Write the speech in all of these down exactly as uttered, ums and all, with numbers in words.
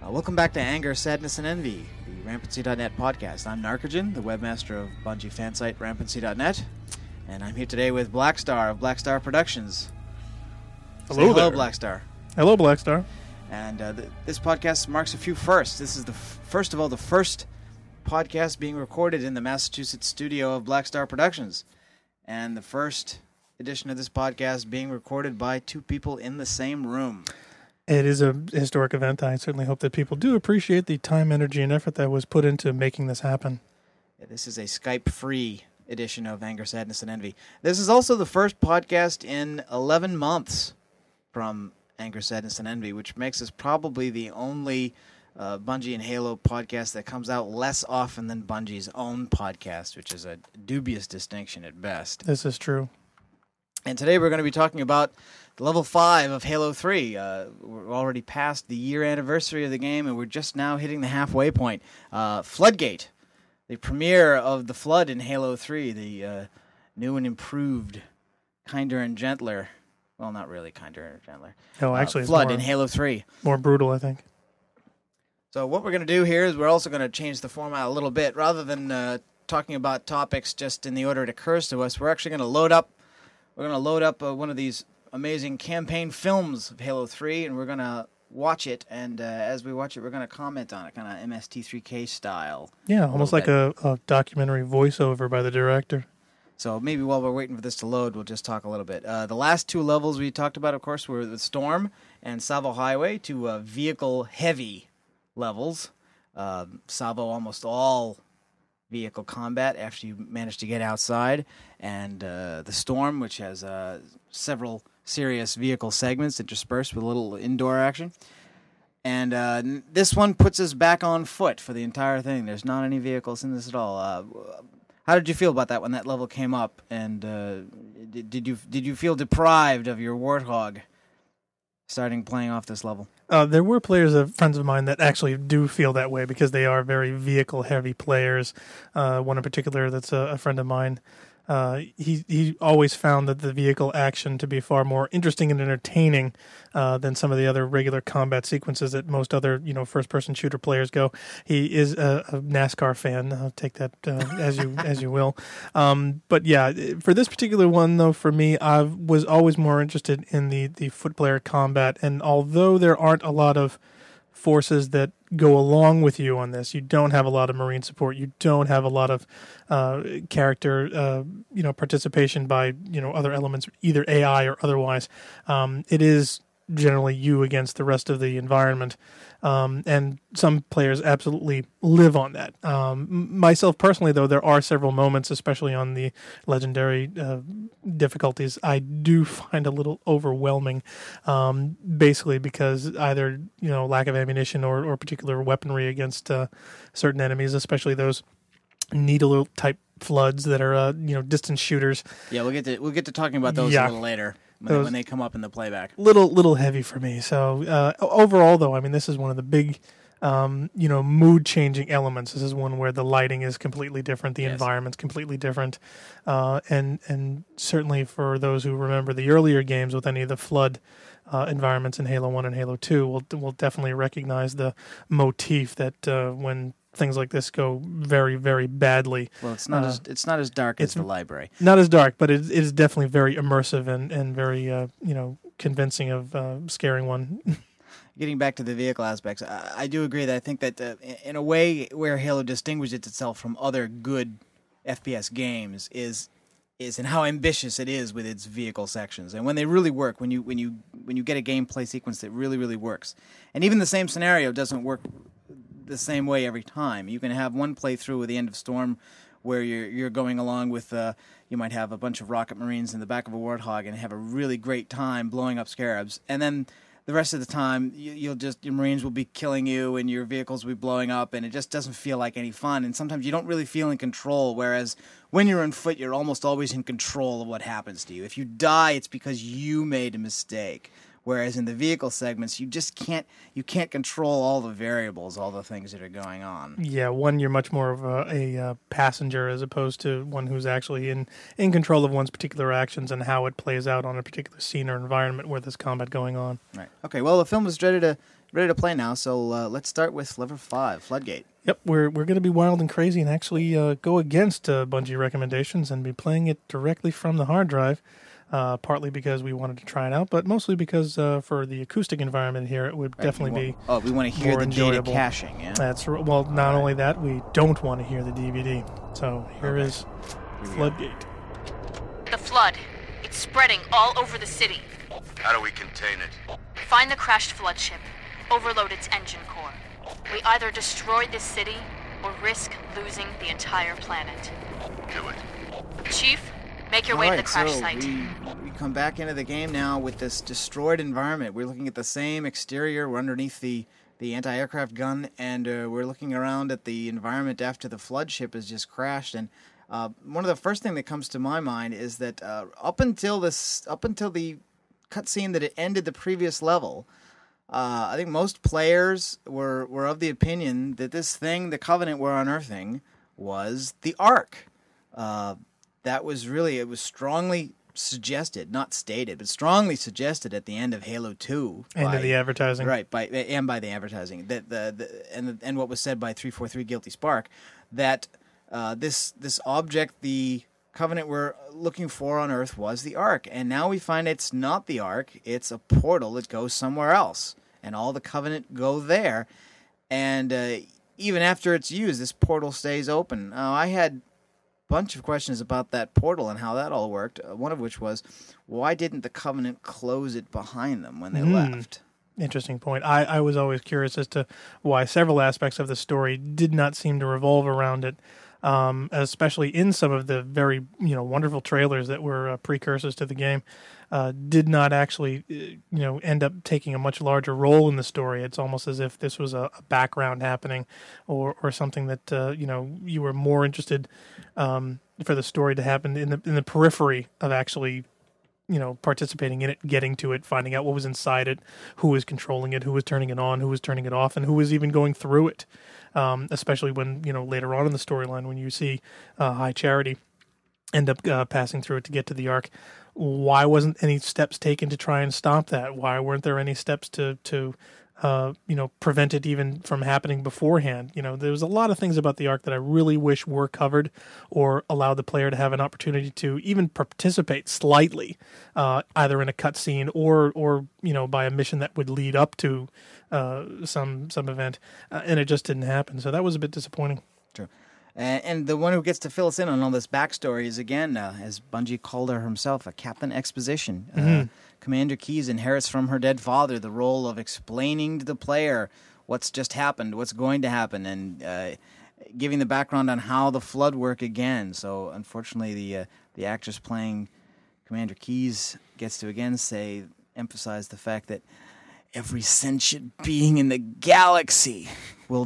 Uh, welcome back to Anger, Sadness, and Envy, the Rampancy dot net podcast. I'm Narcogen, the webmaster of Bungie fan site Rampancy dot net, and I'm here today with Blackstar of Blackstar Productions. Hello Say hello, there. Blackstar. Hello, Blackstar. And uh, th- this podcast marks a few firsts. This is the f- first of all the first podcast being recorded in the Massachusetts studio of Blackstar Productions, and the first edition of this podcast being recorded by two people in the same room. It is a historic event. I certainly hope that people do appreciate the time, energy, and effort that was put into making this happen. Yeah, this is a Skype-free edition of Anger, Sadness, and Envy. This is also the first podcast in eleven months from Anger, Sadness, and Envy, which makes us probably the only uh, Bungie and Halo podcast that comes out less often than Bungie's own podcast, which is a dubious distinction at best. This is true. And today we're going to be talking about level five of Halo three. Uh, we're already past the year anniversary of the game, and we're just now hitting the halfway point. Uh, Floodgate, the premiere of the Flood in Halo three, the uh, new and improved, kinder and gentler. Well, not really kinder and gentler. No, actually, uh, it's Flood more, in Halo three. more brutal, I think. So what we're going to do here is we're also going to change the format a little bit. Rather than uh, talking about topics just in the order it occurs to us, we're actually going to load up. We're going to load up uh, one of these amazing campaign films of Halo three, and we're going to watch it, and uh, as we watch it, we're going to comment on it, kind of M S T three K style. Yeah, almost like a, a documentary voiceover by the director. So maybe while we're waiting for this to load, we'll just talk a little bit. Uh, the last two levels we talked about, of course, were the Storm and Savo Highway, two uh, vehicle-heavy levels. Uh, Savo almost all vehicle combat after you manage to get outside, and uh, the Storm, which has uh, several serious vehicle segments interspersed with a little indoor action. And uh, n- this one puts us back on foot for the entire thing. There's not any vehicles in this at all. Uh, how did you feel about that when that level came up? And uh, did, did you did you feel deprived of your Warthog starting playing off this level? Uh, there were players, of friends of mine, that actually do feel that way because they are very vehicle-heavy players. Uh, one in particular that's a, a friend of mine. Uh, he he always found that the vehicle action to be far more interesting and entertaining uh, than some of the other regular combat sequences that most other you know first-person shooter players go. He is a, a NASCAR fan. I'll take that uh, as you as you will. Um, but yeah, for this particular one though, for me, I was always more interested in the the foot player combat. And although there aren't a lot of forces that go along with you on this, you don't have a lot of Marine support, you don't have a lot of uh, character uh, you know participation by you know other elements, either A I or otherwise. Um, it is generally you against the rest of the environment, um, and some players absolutely live on that. Um, myself personally, though, there are several moments, especially on the legendary uh, difficulties, I do find a little overwhelming, um, basically because either you know lack of ammunition or, or particular weaponry against uh, certain enemies, especially those needle type floods that are uh, you know distance shooters. Yeah, we'll get to we'll get to talking about those Yeah. a little later when, they, when they come up in the playback. Little little heavy for me. So uh, overall, though, I mean, this is one of the big, um, you know, mood changing elements. This is one where the lighting is completely different, the Yes. environment's completely different, uh, and and certainly for those who remember the earlier games with any of the flood uh, environments in Halo One and Halo Two, will will definitely recognize the motif that uh, when things like this go very, very badly. Well, it's not Uh, as it's not as dark as it's- the library. Not as dark, but it, it is definitely very immersive and and very uh, you know convincing of uh, scaring one. Getting back to the vehicle aspects, I, I do agree that I think that uh, in a way where Halo distinguishes itself from other good F P S games is is in how ambitious it is with its vehicle sections, and when they really work, when you when you when you get a gameplay sequence that really really works, and even the same scenario doesn't work the same way every time. You can have one playthrough with the End of Storm where you're you're going along with uh, you might have a bunch of rocket marines in the back of a Warthog and have a really great time blowing up scarabs, and then the rest of the time you, you'll just your marines will be killing you and your vehicles will be blowing up, and it just doesn't feel like any fun, and sometimes you don't really feel in control, whereas when you're on foot you're almost always in control of what happens to you. If you die, it's because you made a mistake. Whereas in the vehicle segments, you just can't you can't control all the variables, all the things that are going on. Yeah, one, you're much more of a, a uh, passenger as opposed to one who's actually in, in control of one's particular actions and how it plays out on a particular scene or environment where there's combat going on. Right. Okay. Well, the film is ready to ready to play now. So uh, let's start with level five, Floodgate. Yep, we're we're going to be wild and crazy and actually uh, go against uh, Bungie recommendations and be playing it directly from the hard drive. Uh, partly because we wanted to try it out, but mostly because uh, for the acoustic environment here, it would Right, definitely want, be Oh, we want to hear more the enjoyable. data caching, yeah? That's r- well. Not only that, we don't want to hear the D V D. So here Okay. is Here we Floodgate. The flood. It's spreading all over the city. How do we contain it? Find the crashed flood ship. Overload its engine core. We either destroy this city or risk losing the entire planet. Do it. Chief, make your All way right, to the crash so site. We, we come back into the game now with this destroyed environment. We're looking at the same exterior. We're underneath the, the anti-aircraft gun, and uh, we're looking around at the environment after the flood ship has just crashed. And uh, one of the first thing that comes to my mind is that uh, up until this, up until the cutscene that it ended the previous level, uh, I think most players were were of the opinion that this thing, the Covenant we're unearthing, was the Ark. Uh, that was really, it was strongly suggested, not stated, but strongly suggested at the end of Halo two. End by- of the advertising. Right, by and by the advertising. That the, the and the, and what was said by three forty-three Guilty Spark, that uh, this this object, the Covenant we're looking for on Earth, was the Ark, and now we find it's not the Ark. It's a portal that goes somewhere else, and all the Covenant go there, and uh, even after it's used, this portal stays open. Now, I had a bunch of questions about that portal and how that all worked. Uh, one of which was, why didn't the Covenant close it behind them when they Hmm. left? Interesting point. I, I was always curious as to why several aspects of the story did not seem to revolve around it, um, especially in some of the very you know wonderful trailers that were uh, precursors to the game. Uh, did not actually, uh, you know, end up taking a much larger role in the story. It's almost as if this was a, a background happening, or or something that uh, you know you were more interested um, for the story to happen in the in the periphery of actually, you know, participating in it, getting to it, finding out what was inside it, who was controlling it, who was turning it on, who was turning it off, and who was even going through it. Um, especially when you know later on in the storyline when you see uh, High Charity end up uh, passing through it to get to the Ark. Why wasn't any steps taken to try and stop that? Why weren't there any steps to to uh, you know prevent it even from happening beforehand? You know, there was a lot of things about the Ark that I really wish were covered or allowed the player to have an opportunity to even participate slightly, uh, either in a cutscene or or you know by a mission that would lead up to uh, some some event, uh, and it just didn't happen. So that was a bit disappointing. True. And, and the one who gets to fill us in on all this backstory is, again, uh, as Bungie called her herself, a Captain Exposition. Mm-hmm. Uh, Commander Keyes inherits from her dead father the role of explaining to the player what's just happened, what's going to happen, and uh, giving the background on how the flood work again. So, unfortunately, the uh, the actress playing Commander Keyes gets to again say, emphasize the fact that every sentient being in the galaxy will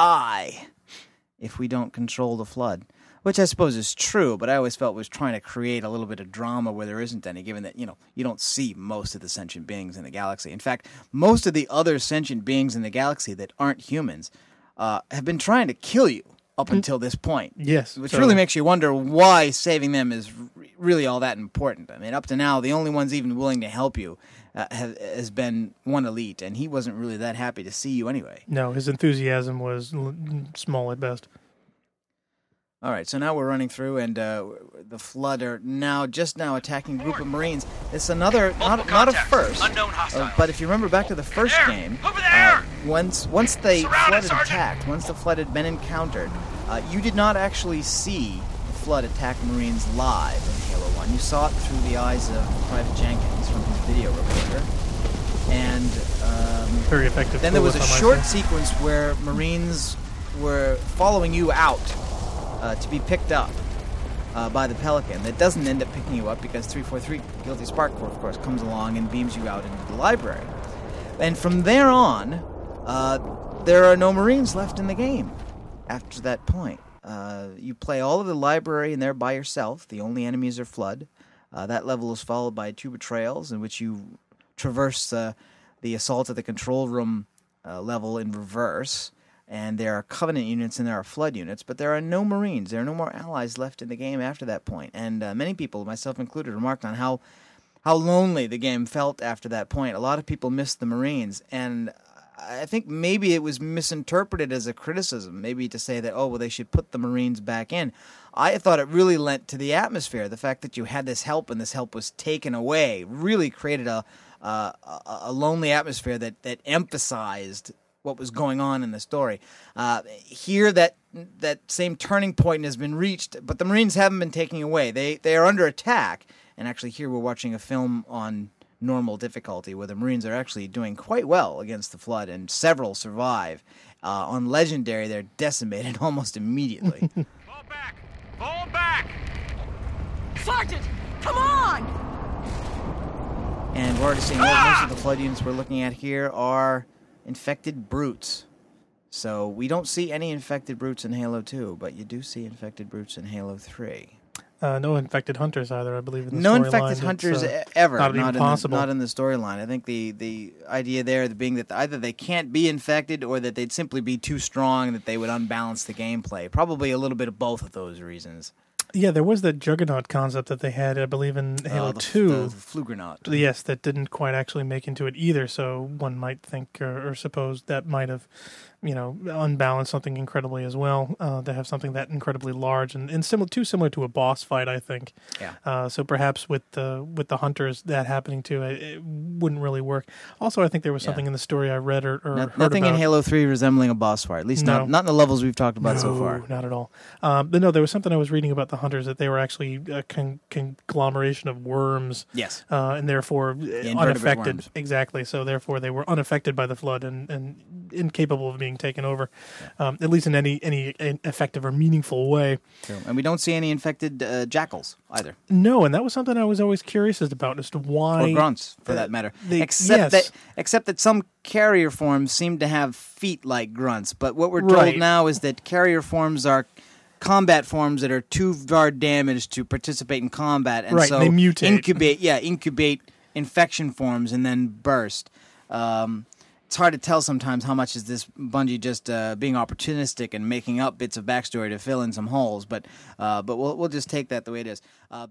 die if we don't control the flood, which I suppose is true, but I always felt was trying to create a little bit of drama where there isn't any, given that, you know, you don't see most of the sentient beings in the galaxy. In fact, most of the other sentient beings in the galaxy that aren't humans uh, have been trying to kill you up until this point. Yes, Which so- really makes you wonder why saving them is re- really all that important. I mean, up to now, the only ones even willing to help you uh, have, has been one elite, and he wasn't really that happy to see you anyway. No, his enthusiasm was l- small at best. All right, so now we're running through, and uh, the Flood are now just now attacking a group of Marines. It's another, not, Multiple not a contacts. first, Unknown uh, hostiles. but if you remember back to the first There! game, Over there! uh, once once the Surrounded, Flood had Sergeant! attacked, once the Flood had been encountered, uh, you did not actually see the Flood attack Marines live in Halo one. You saw it through the eyes of Private Jenkins from his video recorder, and um, Very effective. then there was a tool, if I might short say. sequence where Marines were following you out uh, to be picked up uh, by the Pelican. That doesn't end up picking you up because three forty-three Guilty Spark, of course, comes along and beams you out into the library. And from there on, uh, there are no Marines left in the game after that point. Uh, you play all of the library in there by yourself. The only enemies are Flood. Uh, that level is followed by two betrayals in which you traverse uh, the assault at the control room uh, level in reverse. And there are Covenant units and there are Flood units, but there are no Marines. There are no more allies left in the game after that point. And uh, many people, myself included, remarked on how how lonely the game felt after that point. A lot of people missed the Marines, and I think maybe it was misinterpreted as a criticism, maybe to say that, oh, well, they should put the Marines back in. I thought it really lent to the atmosphere. The fact that you had this help and this help was taken away really created a uh, a lonely atmosphere that, that emphasized what was going on in the story. Uh, here, that that same turning point has been reached, but the Marines haven't been taken away. They they are under attack, and actually here we're watching a film on normal difficulty where the Marines are actually doing quite well against the Flood, and several survive. Uh, on Legendary, they're decimated almost immediately. Fall back! Fall back! Sergeant, come on! And we're already seeing ah! most of the Flood units we're looking at here are infected brutes. So we don't see any infected brutes in Halo two, but you do see infected brutes in Halo three. Uh, no infected hunters either, I believe. In the no storyline. infected hunters uh, ever. Not, not even in possible. The, not in the storyline. I think the, the idea there being that either they can't be infected or that they'd simply be too strong that they would unbalance the gameplay. Probably a little bit of both of those reasons. Yeah, there was that Juggernaut concept that they had, I believe, in Halo uh, the, two. The, the Flugernaut. Yes, that didn't quite actually make into it either, so one might think or, or suppose that might have, you know, unbalanced something incredibly as well, uh, to have something that incredibly large and, and similar, too similar to a boss fight, I think. Yeah. Uh, so perhaps with the with the hunters that happening too, it, it wouldn't really work. Also, I think there was something yeah. in the story I read or, or no, heard nothing about. in Halo three resembling a boss fight, at least no. not not in the levels we've talked about no, so far. Not at all. Um, but no, there was something I was reading about the hunters that they were actually a con- conglomeration of worms. Yes. Uh, and therefore the unaffected. Worms. Exactly. So therefore they were unaffected by the Flood and, and incapable of being taken over, yeah. um, at least in any any effective or meaningful way. True. And we don't see any infected uh, jackals either. No, and that was something I was always curious about as to why. Or grunts, for uh, that matter. They, except yes. that except that some carrier forms seem to have feet like grunts. But what we're told right. now is that carrier forms are combat forms that are too far damaged to participate in combat, and right, so they mutate. incubate. Yeah, incubate infection forms and then burst. Um, it's hard to tell sometimes how much is this Bungie just uh, being opportunistic and making up bits of backstory to fill in some holes, but uh, but we'll we'll just take that the way it is. Uh,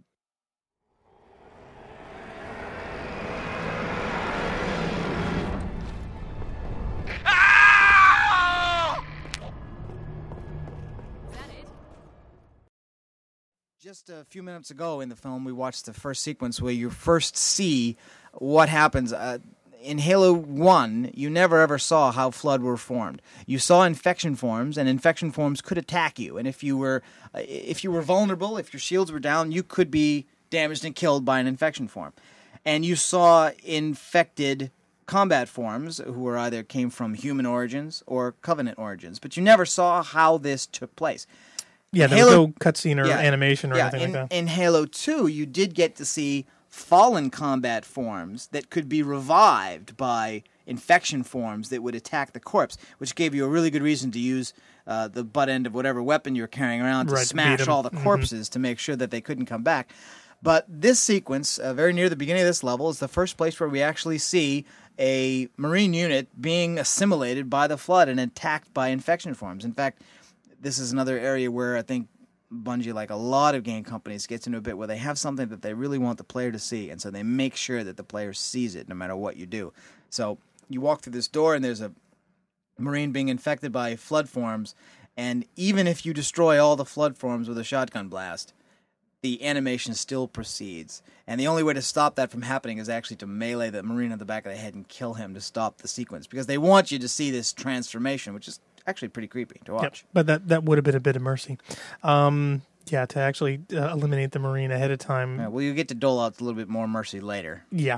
Just a few minutes ago in the film, we watched the first sequence where you first see what happens. Uh, in Halo one, you never ever saw how Flood were formed. You saw infection forms, and infection forms could attack you. And if you were, uh, if you were vulnerable, if your shields were down, you could be damaged and killed by an infection form. And you saw infected combat forms who were either came from human origins or Covenant origins, but you never saw how this took place. Yeah, there Halo, was no cutscene or yeah, animation or yeah, anything in, like that. In Halo two, you did get to see fallen combat forms that could be revived by infection forms that would attack the corpse, which gave you a really good reason to use uh, the butt end of whatever weapon you're carrying around to right, smash all the corpses mm-hmm. to make sure that they couldn't come back. But this sequence, uh, very near the beginning of this level, is the first place where we actually see a Marine unit being assimilated by the Flood and attacked by infection forms. In fact, this is another area where I think Bungie, like a lot of game companies, gets into a bit where they have something that they really want the player to see, and so they make sure that the player sees it no matter what you do. So you walk through this door, and there's a Marine being infected by Flood forms, and even if you destroy all the Flood forms with a shotgun blast, the animation still proceeds. And the only way to stop that from happening is actually to melee the Marine on the back of the head and kill him to stop the sequence, because they want you to see this transformation, which is actually pretty creepy to watch. Yep, but that, that would have been a bit of mercy. Um, yeah, to actually uh, eliminate the Marine ahead of time. Yeah, well, you get to dole out a little bit more mercy later. Yeah.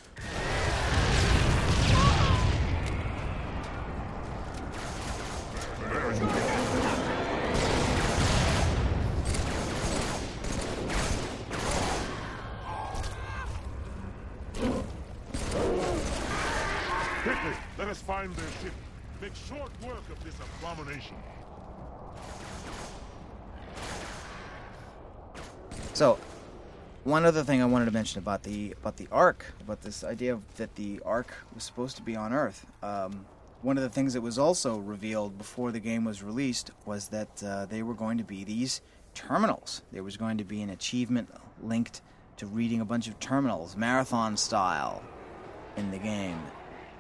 Quickly, let us find their ship. Make short work of this abomination. So, one other thing I wanted to mention about the about the Ark, about this idea of, that the Ark was supposed to be on Earth. Um, one of the things that was also revealed before the game was released was that uh, they were going to be these terminals. There was going to be an achievement linked to reading a bunch of terminals, marathon style, in the game.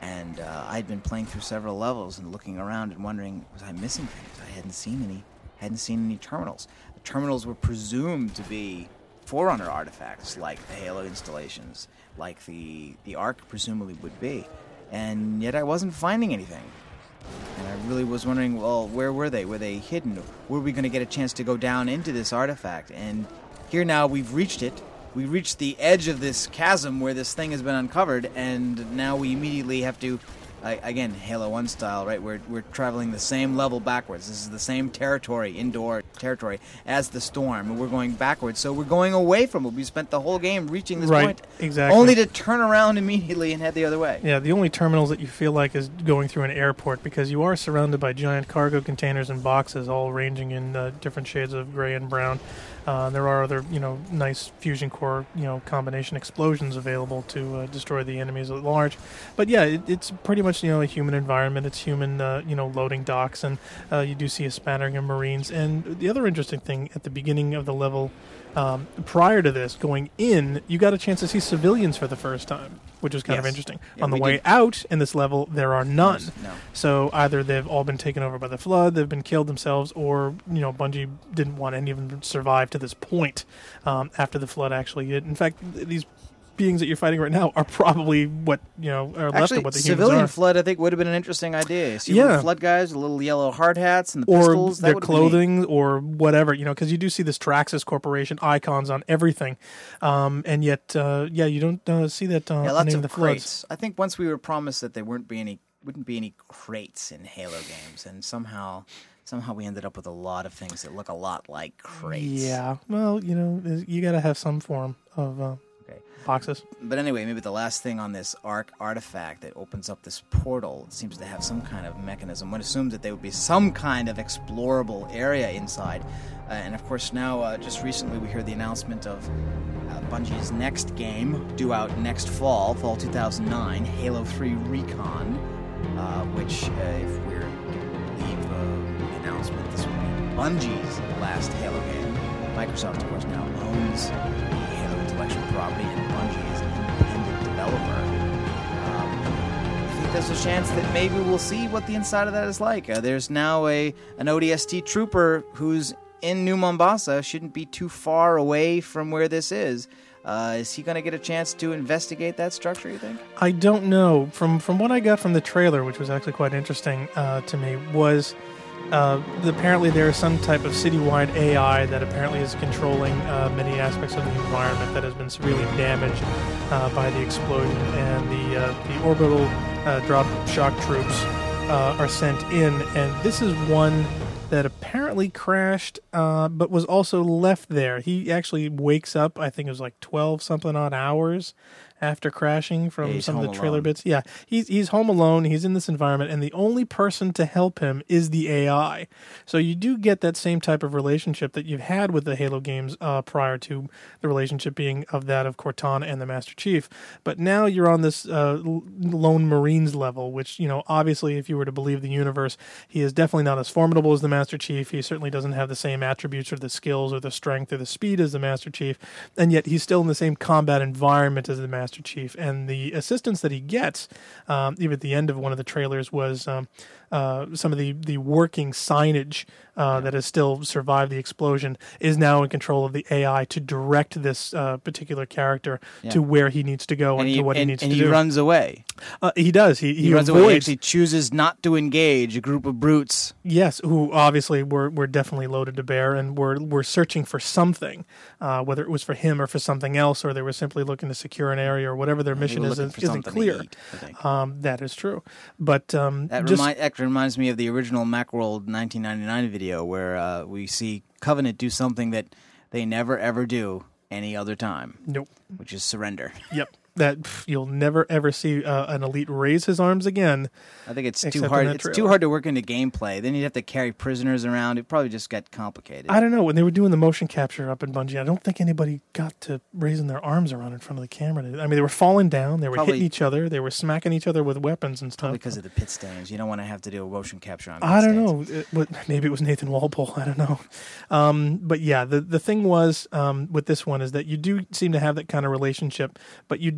And uh, I'd been playing through several levels and looking around and wondering, was I missing things? I hadn't seen any, hadn't seen any terminals. The terminals were presumed to be Forerunner artifacts, like the Halo installations, like the the Ark presumably would be, and yet I wasn't finding anything. And I really was wondering, well, where were they? Were they hidden? Were we going to get a chance to go down into this artifact? And here now we've reached it. We reached the edge of this chasm where this thing has been uncovered, and now we immediately have to, uh, again, Halo one style, right? We're we're traveling the same level backwards. This is the same territory, indoor territory, as the storm, and we're going backwards. So we're going away from it. We spent the whole game reaching this Right, point, exactly. only to turn around immediately and head the other way. Yeah, the only terminals that you feel like is going through an airport, because you are surrounded by giant cargo containers and boxes, all ranging in uh, different shades of gray and brown. Uh, there are other, you know, nice fusion core, you know, combination explosions available to uh, destroy the enemies at large. But yeah, it, it's pretty much, you know, a human environment. It's human, uh, you know, loading docks, and uh, you do see a spattering of Marines. And the other interesting thing at the beginning of the level, um, prior to this, going in, you got a chance to see civilians for the first time, which was kind of Yes. interesting. Yeah, On the we way did. out in this level, there are none. No. So either they've all been taken over by the flood, they've been killed themselves, or, you know, Bungie didn't want any of them to survive to this point um, after the flood actually hit. In fact, th- these beings that you're fighting right now are probably what, you know, are left Actually, of what the civilian humans are. flood, I think, would have been an interesting idea. See Yeah. little flood guys, the little yellow hard hats and the Or pistols. That their would have been neat. clothing, or whatever, you know, because you do see this Traxxas Corporation icons on everything, um, and yet, uh, yeah, you don't uh, see that uh, Yeah, on lots any of of the floods. crates. I think once we were promised that there weren't be any, wouldn't be any crates in Halo games, and somehow, somehow we ended up with a lot of things that look a lot like crates. Yeah, well, you know, you got to have some form of uh, Okay. boxes. But anyway, maybe the last thing on this Ark artifact that opens up this portal seems to have some kind of mechanism. One assumes that there would be some kind of explorable area inside. Uh, and of course, now, uh, just recently, we heard the announcement of uh, Bungie's next game, due out next fall, fall two thousand nine, Halo three Recon, uh, which, uh, if we're to believe uh, the announcement, this would be Bungie's last Halo game. Microsoft, of course, now owns the Halo intellectual property, and Bungie is an independent developer. Um, I think there's a chance that maybe we'll see what the inside of that is like. Uh, there's now a an O D S T trooper who's in New Mombasa, shouldn't be too far away from where this is. Uh, is he going to get a chance to investigate that structure, you think? I don't know. From from what I got from the trailer, which was actually quite interesting uh, to me, was uh, apparently there is some type of citywide A I that apparently is controlling uh, many aspects of the environment that has been severely damaged uh, by the explosion, and the uh, the orbital uh, drop shock troops uh, are sent in, and this is one that apparently crashed, uh, but was also left there. He actually wakes up, I think it was like twelve something odd hours after crashing from Yeah, he's some of the home trailer alone. bits. Yeah, he's he's home alone. He's in this environment, and the only person to help him is the A I. So you do get that same type of relationship that you've had with the Halo games uh, prior to the relationship being of that of Cortana and the Master Chief. But now you're on this uh, l- lone Marines level, which, you know, obviously, if you were to believe the universe, he is definitely not as formidable as the Master Chief. He certainly doesn't have the same attributes or the skills or the strength or the speed as the Master Chief, and yet he's still in the same combat environment as the Master Chief. And the assistance that he gets, um, even at the end of one of the trailers, was um, uh, some of the, the working signage uh, that has still survived the explosion is now in control of the A I to direct this uh, particular character Yeah. to where he needs to go and, And he, to what and, he needs and to he do. runs away. Uh, he does. He, he, He, runs away. He avoids. actually chooses not to engage a group of brutes. Yes, who obviously were, were definitely loaded to bear and were were searching for something, uh, whether it was for him or for something else, or they were simply looking to secure an area or whatever their They mission were is looking for isn't something to clear. eat, I think. Um, that is true, but um, That just remind, actually reminds me of the original Macworld nineteen ninety-nine video where uh, we see Covenant do something that they never ever do any other time, nope. which is surrender. Yep. That pff, you'll never ever see uh, an elite raise his arms again. I think it's too Except in hard. that It's too trailer. hard to work into gameplay. Then you'd have to carry prisoners around. It probably just got complicated. I don't know, when they were doing the motion capture up in Bungie, I don't think anybody got to raising their arms around in front of the camera. I mean, they were falling down, they were Probably- hitting each other, they were smacking each other with weapons and stuff. Probably because of the pit stains. You don't want to have to do a motion capture on pit I don't stains. know. It, what, maybe it was Nathan Walpole. I don't know. Um, but yeah, the the thing was um, with this one is that you do seem to have that kind of relationship, but you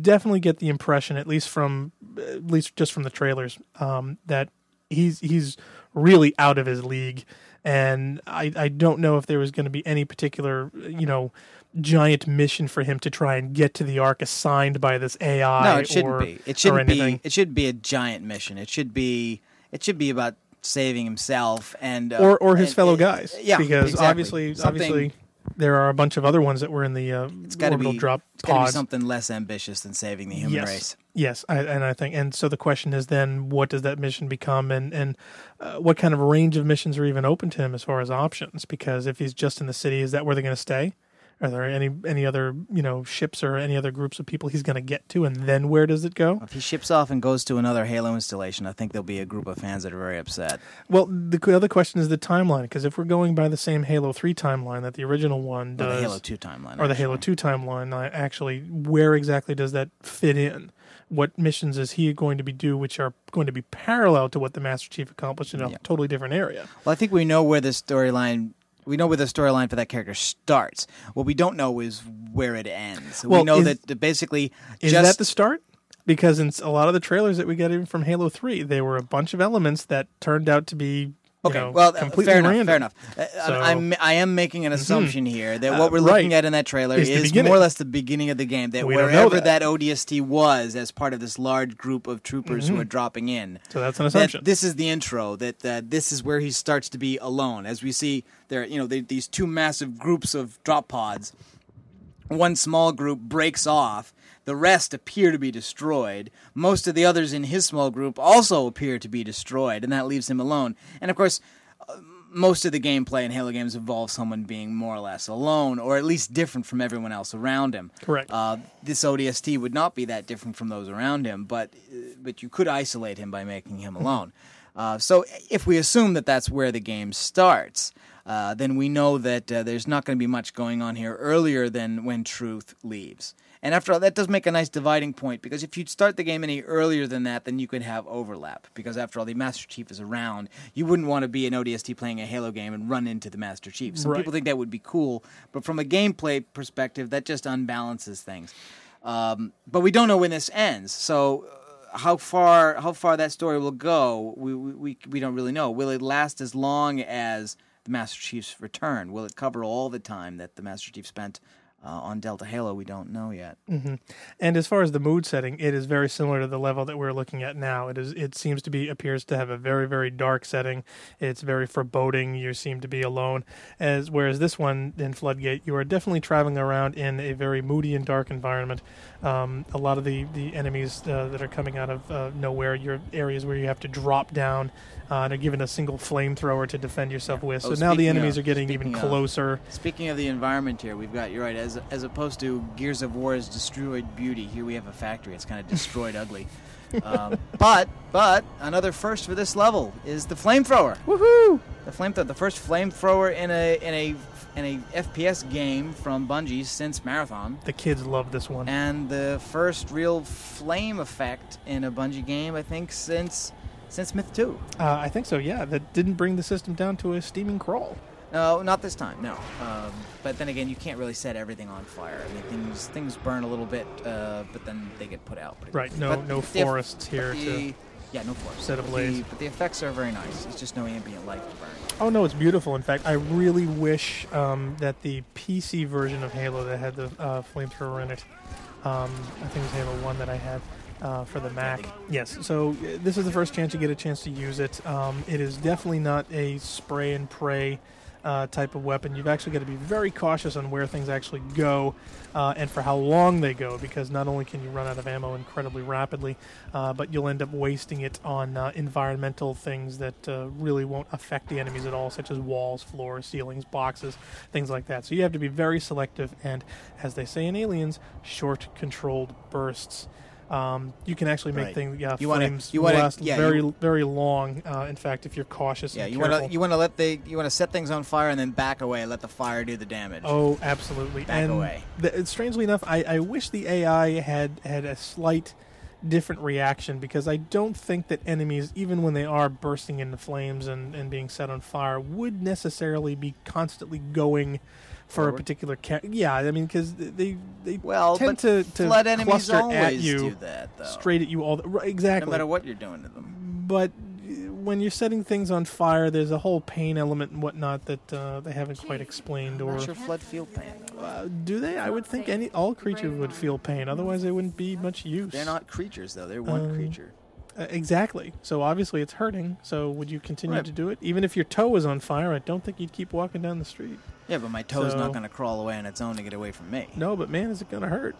definitely get the impression, at least from at least just from the trailers, um, that he's he's really out of his league. And I, I don't know if there was going to be any particular, you know, giant mission for him to try and get to the Ark assigned by this A I. No, it shouldn't or, be. It shouldn't or be. It should be a giant mission. It should be. It should be about saving himself and uh, or or his and, fellow uh, guys. Yeah, because exactly. obviously, Something, obviously, there are a bunch of other ones that were in the uh, it's gotta orbital be, drop it's gotta be pods. something less ambitious than saving the human yes. race. Yes, I, and I think, and so the question is then, what does that mission become, and and uh, what kind of range of missions are even open to him as far as options? Because if he's just in the city, is that where they're going to stay? Are there any any other you know ships or any other groups of people he's going to get to, and then where does it go? If he ships off and goes to another Halo installation, I think there'll be a group of fans that are very upset. Well, the other question is the timeline, because if we're going by the same Halo three timeline that the original one does, Or the Halo two timeline, or the actually. Halo two timeline, uh, actually, where exactly does that fit in? What missions is he going to be do, which are going to be parallel to what the Master Chief accomplished in a Yeah. totally different area? Well, I think we know where the storyline. We know where the storyline for that character starts. What we don't know is where it ends. Well, we know is- that that basically Is just that the start? Because in a lot of the trailers that we got even from Halo three, there were a bunch of elements that turned out to be you okay. know, well, uh, completely fair enough. random. Fair enough. Uh, So- I'm, I am making an assumption here that Uh, what we're right. looking at in that trailer Is the is beginning. more or less the beginning of the game. That We don't know wherever that. that. O D S T was, as part of this large group of troopers who are dropping in. So that's an that assumption. this is the intro. That uh, this is where he starts to be alone. As we see there, you know, they, these two massive groups of drop pods. One small group breaks off. The rest appear to be destroyed. Most of the others in his small group also appear to be destroyed, and that leaves him alone. And of course, uh, most of the gameplay in Halo games involves someone being more or less alone, or at least different from everyone else around him. Correct. Uh, this O D S T would not be that different from those around him, but uh, but you could isolate him by making him alone. Uh, so if we assume that that's where the game starts, uh, then we know that uh, there's not going to be much going on here earlier than when Truth leaves. And after all, that does make a nice dividing point, because if you start the game any earlier than that, then you could have overlap. Because after all, the Master Chief is around. You wouldn't want to be an O D S T playing a Halo game and run into the Master Chief. Some Right. people think that would be cool, but from a gameplay perspective, that just unbalances things. Um, but we don't know when this ends, so uh, how far how far that story will go, we, we we we don't really know. Will it last as long as the Master Chief's return? Will it cover all the time that the Master Chief spent uh, on Delta Halo? We don't know yet. And as far as the mood setting, it is very similar to the level that we're looking at now. It is. It seems to be appears to have a very, very dark setting. It's very foreboding. You seem to be alone. As whereas this one in Floodgate, you are definitely traveling around in a very moody and dark environment. Um, a lot of the the enemies uh, that are coming out of uh, nowhere, your areas where you have to drop down. Uh, and are given a single flamethrower to defend yourself with. So Oh, now the speaking enemies of- are getting even speaking of- closer. Speaking of the environment here, we've got, you're right, as as opposed to Gears of War's destroyed beauty, here we have a factory. It's kind of destroyed ugly. Um, but, but, another first for this level is the flamethrower. Woohoo! The flamethrower, the first flamethrower in a in a in a F P S game from Bungie since Marathon, The kids love this one. and the first real flame effect in a Bungie game, I think, since since Myth two. Uh, I think so, yeah. That didn't bring the system down to a steaming crawl. No, not this time. No, um, but then again, you can't really set everything on fire. I mean, things things burn a little bit, uh, but then they get put out. pretty Right, quickly. no But no the eff- forests here but to... the- yeah, no forest. set But ablaze. the- But the effects are very nice. It's just no ambient light to burn. Oh, no, it's beautiful. In fact, I really wish um, that the P C version of Halo that had the uh, flamethrower in it, um, I think it was Halo one that I had, uh, for the Mac. Yes, so uh, this is the first chance you get a chance to use it. Um, it is definitely not a spray and pray uh, type of weapon. You've actually got to be very cautious on where things actually go uh, and for how long they go, because not only can you run out of ammo incredibly rapidly, uh, but you'll end up wasting it on uh, environmental things that uh, really won't affect the enemies at all, such as walls, floors, ceilings, boxes, things like that. So you have to be very selective and, as they say in Aliens, short controlled bursts. Um, you can actually make Right. things, yeah, You wanna- flames you wanna- last yeah, very, you- very long. Uh, in fact, if you're cautious Yeah, and you want to careful. you want to let the you want to set things on fire and then back away, let the fire do the damage. Oh, absolutely. Back and away. The, strangely enough, I, I wish the A I had had a slight different reaction, because I don't think that enemies, even when they are bursting into flames and, and being set on fire, would necessarily be constantly going for a Forward? particular ca- yeah, I mean because they they Well, tend but to, to flood enemies cluster at always you do that, though. straight at you all the, right, exactly No matter what you're doing to them. but when you're setting things on fire, there's a whole pain element and whatnot that uh, they haven't quite explained. I'm Or not sure flood feel pain. uh, do they? I would think any all creatures would feel pain. Otherwise, they wouldn't be much use. They're not creatures, though. They're one Um, creature. Uh, exactly. So obviously, it's hurting. So would you continue Right. to do it, even if your toe was on fire? I don't think you'd keep walking down the street. Yeah, but my toe's so- not going to crawl away on its own to get away from me. No, but man, is it going to hurt?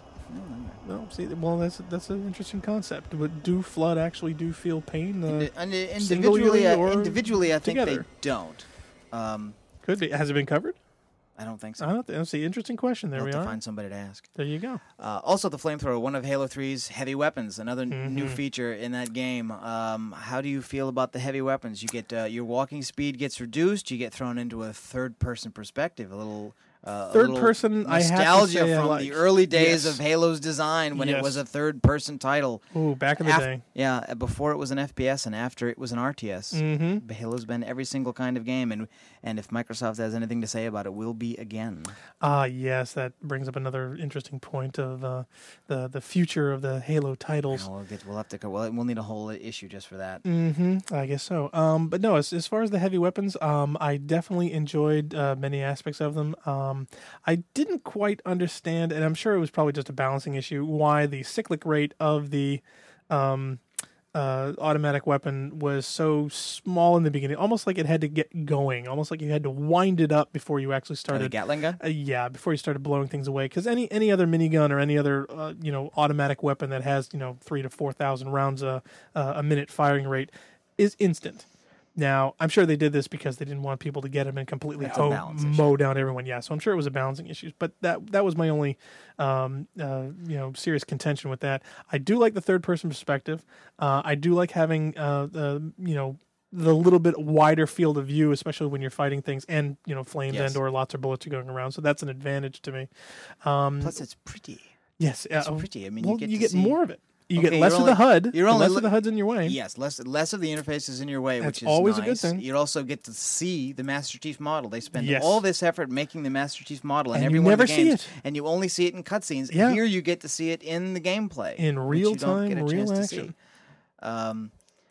No, see, well, that's that's an interesting concept. But do flood actually do feel pain? Uh, Indi- indi- singly individually, I, or individually, I think together? they don't. Um, Could be. Has it been covered? I don't think so. I don't. Th- see, interesting question. There We'll we have to are. find somebody to ask. There you go. Uh, also, the flamethrower, one of Halo three's heavy weapons, another n- Mm-hmm. new feature in that game. Um, how do you feel about the heavy weapons? You get uh, your walking speed gets reduced. You get thrown into a third-person perspective, a little. Uh, a Third little person, I have to nostalgia say I from like. the early days Yes. of Halo's design when Yes. it was a third-person title. Ooh, back in the Af- day. Yeah, uh, before it was an F P S and after it was an R T S. Mm-hmm. Halo's been every single kind of game, and and if Microsoft has anything to say about it, will be again. Ah, yes, that brings up another interesting point of uh, the the future of the Halo titles. And we'll, get, we'll have to. co- We'll, we'll need a whole issue just for that. Mm-hmm. I guess so. Um, but no, as, as far as the heavy weapons, um, I definitely enjoyed uh, many aspects of them. Um, I didn't quite understand, and I'm sure it was probably just a balancing issue, why the cyclic rate of the um, uh, automatic weapon was so small in the beginning, almost like it had to get going, almost like you had to wind it up before you actually Or the started. Gatling gun. Uh, yeah, before you started blowing things away, because any any other minigun or any other uh, you know automatic weapon that has you know three to four thousand rounds a uh, a minute firing rate is instant. Now, I'm sure they did this because they didn't want people to get them and completely That's a hoe, balance issue. mow down everyone. Yeah, so I'm sure it was a balancing issue. But that that was my only um, uh, you know serious contention with that. I do like the third person perspective. Uh, I do like having uh, the you know. the little bit wider field of view, especially when you're fighting things, and you know flames Yes. and or lots of bullets are going around. So that's an advantage to me. Um, Plus, it's pretty. yes, it's uh, pretty. I mean, well, you get to see- more of it. You Okay, get less you're of the only- H U D. you're the only less li- of the H U D's in your way. Yes, less less of the interfaces in your way, That's which is always a good nice. thing. You'd also get to see the Master Chief model. They spend Yes. all this effort making the Master Chief model in And every you one of never the see games, it. and you only see it in cutscenes. Yeah. Here, you get to see it in the gameplay In which real you don't time, get a real chance to action. see. Um,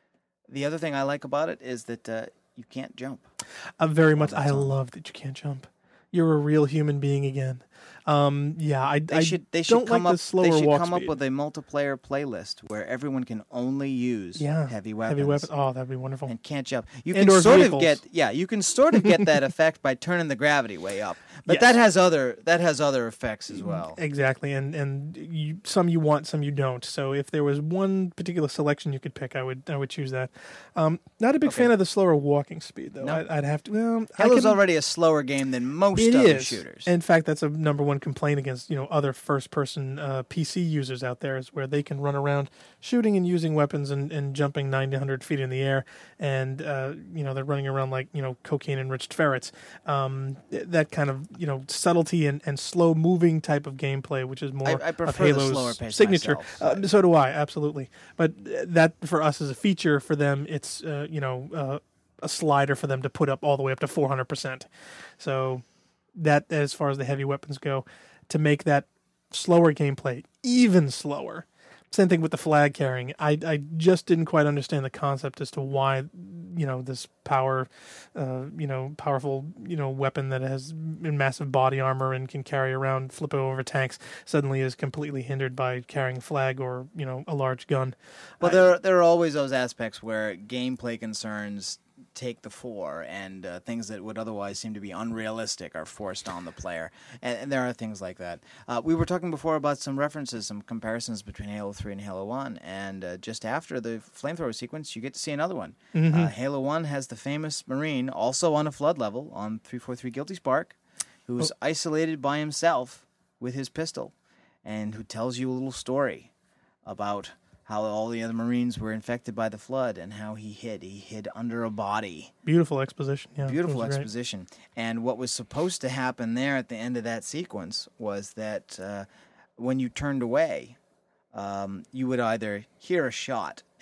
the other thing I like about it is that uh, you can't jump. Uh, very much. that's I all. love that you can't jump. You're a real human being again. Um, yeah, I, They I should they should don't come like up the slower they should walk come speed. up with a multiplayer playlist where everyone can only use yeah, heavy weapons. Heavy weapon. Oh, that'd be wonderful. And can't jump. You And can or sort vehicles. of get yeah, you can sort of get that effect by turning the gravity way up. But Yes. that has other that has other effects as well. Exactly, and and you, some you want, some you don't. So if there was one particular selection you could pick, I would I would choose that. Um, not a big Okay. fan of the slower walking speed, though. No? I'd, I'd have to. Well, I Halo's can- already a slower game than most It other is. shooters. In fact, that's a number one complaint against you know other first-person uh, P C users out there is where they can run around shooting and using weapons and, and jumping ninety, one hundred feet in the air, and uh, you know they're running around like you know cocaine-enriched ferrets. Um, th- that kind of you know subtlety and, and slow-moving type of gameplay, which is more I- I of prefer the Halo's slower pace signature. myself, Uh, but- so do I, absolutely. But uh, that for us is a feature. For them, it's uh, you know uh, a slider for them to put up all the way up to four hundred percent. So that, as far as the heavy weapons go, to make that slower gameplay even slower. Same thing with the flag carrying. I I just didn't quite understand the concept as to why, you know, this power, uh, you know, powerful, you know, weapon that has massive body armor and can carry around, flip over tanks, suddenly is completely hindered by carrying a flag or, you know, a large gun. Well, I- there there are always those aspects where gameplay concerns take the fore, and uh, things that would otherwise seem to be unrealistic are forced on the player, and, and there are things like that. Uh, we were talking before about some references, some comparisons between Halo three and Halo one, and uh, just after the flamethrower sequence, you get to see another one. Mm-hmm. Uh, Halo one has the famous Marine, also on a flood level, on three forty-three Guilty Spark, who's Oh. isolated by himself with his pistol, and who tells you a little story about how all the other Marines were infected by the flood and how he hid. He hid under a body. Beautiful exposition. Yeah, Beautiful it was great. exposition. And what was supposed to happen there at the end of that sequence was that uh, when you turned away, um, you would either hear a shot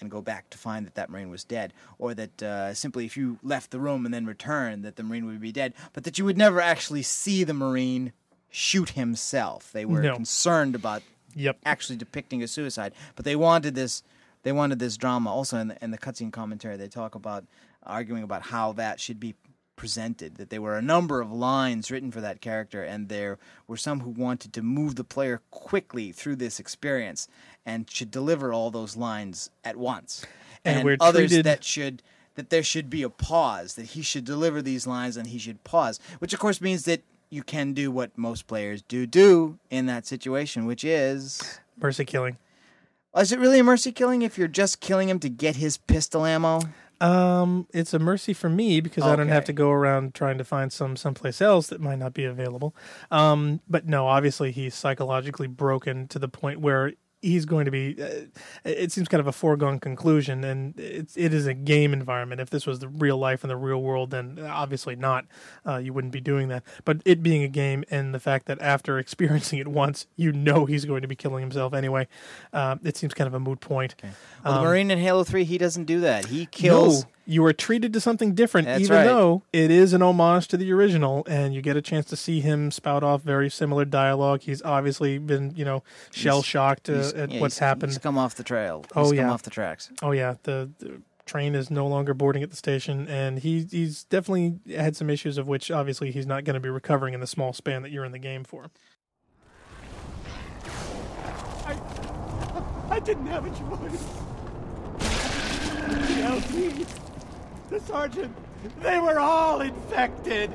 and go back to find that that Marine was dead, or that uh, simply if you left the room and then returned, that the Marine would be dead, but that you would never actually see the Marine shoot himself. They were No. concerned about Yep. actually depicting a suicide, but they wanted this. They wanted this drama. Also, in the, in the cutscene commentary, they talk about arguing about how that should be presented. That there were a number of lines written for that character, and there were some who wanted to move the player quickly through this experience and should deliver all those lines at once. And And, we're others treated- that should that there should be a pause. That he should deliver these lines and he should pause, which of course means that you can do what most players do do in that situation, which is... Mercy killing. Is it really a mercy killing if you're just killing him to get his pistol ammo? Um, it's a mercy for me because I don't have Okay. to go around trying to find some someplace else that might not be available. Um, but no, obviously he's psychologically broken to the point where he's going to be. Uh, it seems kind of a foregone conclusion, and it's it is a game environment. If this was the real life and the real world, then obviously not. Uh, you wouldn't be doing that. But it being a game, and the fact that after experiencing it once, you know he's going to be killing himself anyway. Uh, it seems kind of a moot point. Well, Um, the Marine in Halo three, he doesn't do that. He kills... No, you are treated to something different, That's even right. though it is an homage to the original, and you get a chance to see him spout off very similar dialogue. He's obviously been, you know, shell shocked uh, He's- at yeah, what's he's- happened. He's come off the trail. He's Oh, come yeah. off the tracks. Oh yeah, the, the train is no longer boarding at the station, and he he's definitely had some issues of which obviously he's not going to be recovering in the small span that you're in the game for. I, I didn't have a choice. The L T, the sergeant, they were all infected.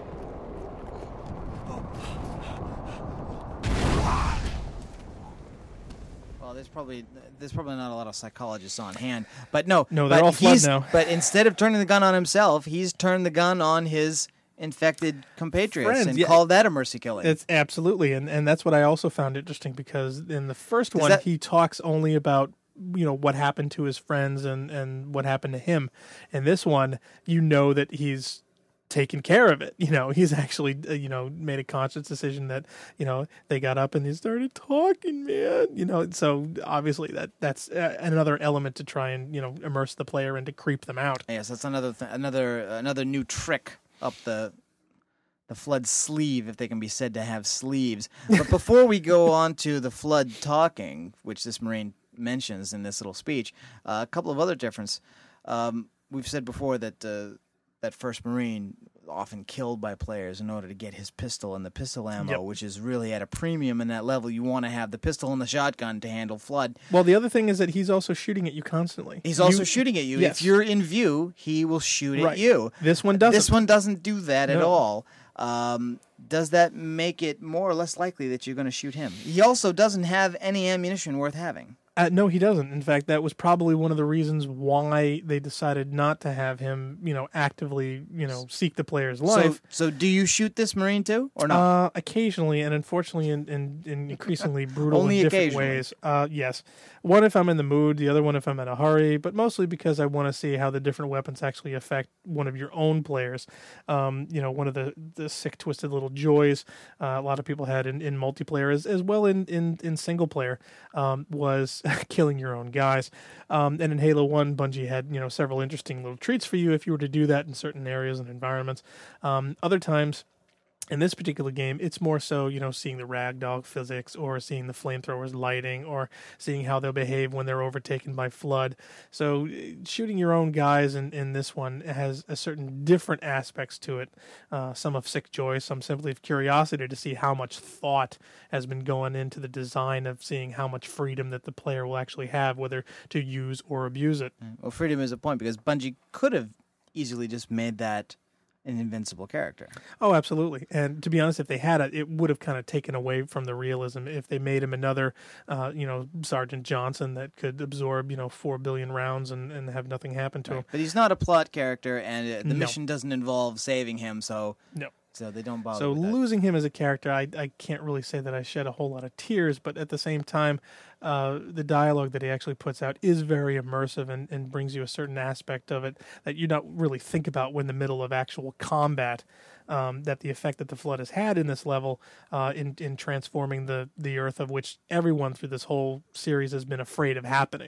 Well, there's probably there's probably not a lot of psychologists on hand, but no, No, they're but all flood he's- now. But instead of turning the gun on himself, he's turned the gun on his infected compatriots Friends, and yeah. called that a mercy killing. It's absolutely, and and that's what I also found interesting because in the first Is one that- he talks only about you know what happened to his friends and and what happened to him. In this one, you know that he's taken care of it. You know, he's actually uh, you know made a conscious decision that you know they got up and they started talking, man. You know, so obviously that that's uh, another element to try and you know immerse the player and to creep them out. Yes, that's another th- another another new trick up the the Flood sleeve, if they can be said to have sleeves. But before we go on to the Flood talking, which this Marine mentions in this little speech, uh, a couple of other differences. Um, we've said before that uh, that first Marine often killed by players in order to get his pistol and the pistol ammo, Yep. which is really at a premium in that level. You want to have the pistol and the shotgun to handle Flood. Well, the other thing is that he's also shooting at you constantly. He's also You- shooting at you. Yes. If you're in view, he will shoot Right. at you. This one doesn't. This one doesn't do that at No. all. Um, does that make it more or less likely that you're going to shoot him? He also doesn't have any ammunition worth having. Uh, no, he doesn't. In fact, that was probably one of the reasons why they decided not to have him, you know, actively, you know, seek the player's life. So, so do you shoot this Marine too, or not? Uh, occasionally, and unfortunately, in, in, in increasingly brutal Only and different occasionally. ways. Uh, yes, one if I'm in the mood, the other one if I'm in a hurry, but mostly because I want to see how the different weapons actually affect one of your own players. Um, you know, one of the, the sick, twisted little joys uh, a lot of people had in, in multiplayer, as, as well in, in, in single player, um, was killing your own guys. Um, and in Halo one, Bungie had you know several interesting little treats for you if you were to do that in certain areas and environments. Um, other times, in this particular game, it's more so, you know, seeing the ragdoll physics or seeing the flamethrowers lighting or seeing how they'll behave when they're overtaken by Flood. So uh, shooting your own guys in, in this one has a certain different aspects to it. Uh, some of sick joy, some simply of curiosity to see how much thought has been going into the design of seeing how much freedom that the player will actually have, whether to use or abuse it. Well, freedom is a point because Bungie could have easily just made that an invincible character. Oh, absolutely. And to be honest, if they had it, it would have kind of taken away from the realism. If they made him another, uh, you know, Sergeant Johnson that could absorb, you know, four billion rounds and, and have nothing happen to him. But he's not a plot character, and uh, the No. mission doesn't involve saving him, so No. so they don't bother So with that. losing him as a character, I, I can't really say that I shed a whole lot of tears, but at the same time, uh, the dialogue that he actually puts out is very immersive and, and brings you a certain aspect of it that you don't really think about when in the middle of actual combat. Um, that the effect that the Flood has had in this level uh, in, in transforming the, the Earth, of which everyone through this whole series has been afraid of happening.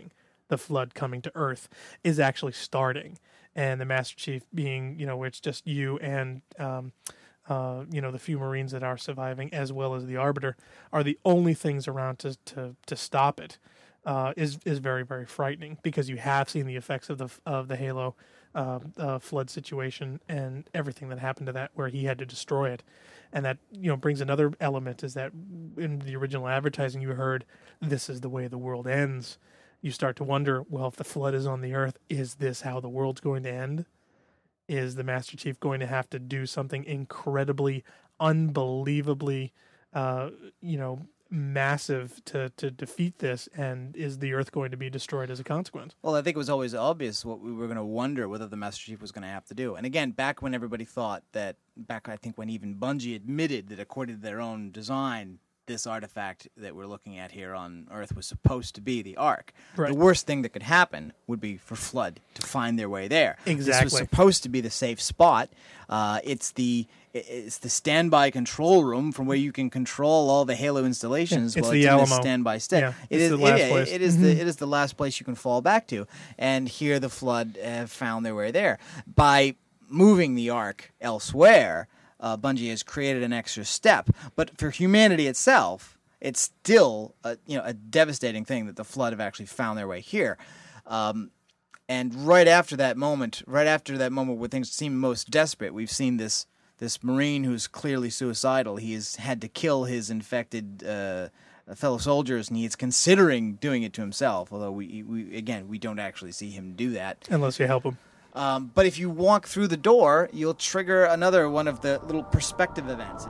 the flood coming to Earth is actually starting, and the Master Chief being, you know, where it's just you and um, uh, you know, the few Marines that are surviving, as well as the Arbiter, are the only things around to to, to stop it. Uh, is is very, very frightening, because you have seen the effects of the of the Halo uh, uh, flood situation and everything that happened to that, where he had to destroy it. And that, you know, brings another element, is that in the original advertising you heard, "This is the way the world ends." You start to wonder, well, if the flood is on the Earth, is this how the world's going to end? Is the Master Chief going to have to do something incredibly, unbelievably, uh, you know, massive to, to defeat this? And is the Earth going to be destroyed as a consequence? Well, I think it was always obvious what we were going to wonder whether the Master Chief was going to have to do. And again, back when everybody thought that, back I think when even Bungie admitted that according to their own design, this artifact that we're looking at here on Earth was supposed to be the Ark. Right. The worst thing that could happen would be for Flood to find their way there. Exactly. This was supposed to be the safe spot. Uh, it's the it's the standby control room from where you can control all the Halo installations Yeah, it's while the it's in Alamo. this standby state. Yeah, it it's is the last it, place. it is Mm-hmm. the it is the last place you can fall back to. And here the Flood have found their way there by moving the Ark elsewhere. Uh, Bungie has created an extra step, but for humanity itself, it's still a, you know, a devastating thing that the Flood have actually found their way here. Um, and right after that moment, right after that moment where things seem most desperate, we've seen this this Marine who's clearly suicidal. He has had to kill his infected uh, fellow soldiers, and he is considering doing it to himself, although, we, we again, we don't actually see him do that. Unless you help him. Um, but if you walk through the door, you'll trigger another one of the little perspective events.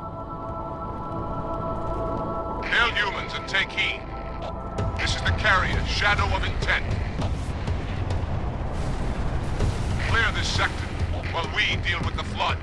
Hail humans and take heed. This is the carrier, Shadow of Intent. Clear this sector while we deal with the Flood.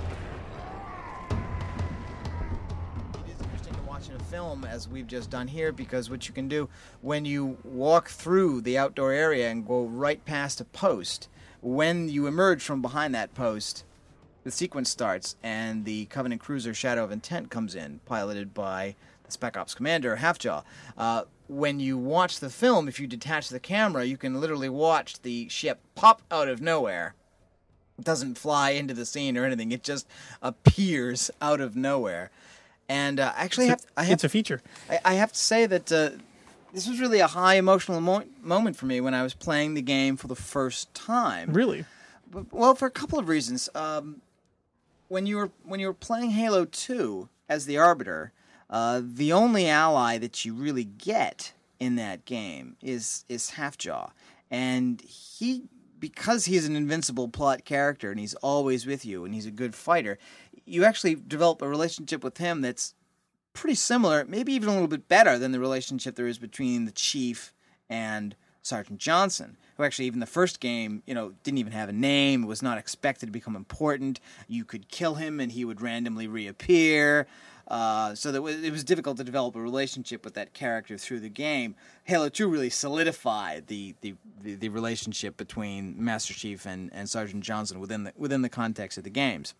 It is interesting to watch in a film, as we've just done here, because what you can do when you walk through the outdoor area and go right past a post, when you emerge from behind that post, the sequence starts and the Covenant cruiser Shadow of Intent comes in, piloted by the Spec Ops commander, Halfjaw. Uh, when you watch the film, if you detach the camera, you can literally watch the ship pop out of nowhere. It doesn't fly into the scene or anything. It just appears out of nowhere. And uh, actually, I have, I have It's a feature. I, I have to say that uh, this was really a high emotional mo- moment for me when I was playing the game for the first time. Really? But- Well, for a couple of reasons. Um, when you were when you were playing Halo two as the Arbiter, uh, the only ally that you really get in that game is is Halfjaw, and he, because he's an invincible plot character and he's always with you and he's a good fighter, you actually develop a relationship with him that's pretty similar, maybe even a little bit better than the relationship there is between the Chief and Sergeant Johnson, who actually, even the first game, you know, didn't even have a name, was not expected to become important. You could kill him and he would randomly reappear. Uh, so that it was difficult to develop a relationship with that character through the game. Halo two really solidified the, the, the, the relationship between Master Chief and, and Sergeant Johnson within the within the context of the games.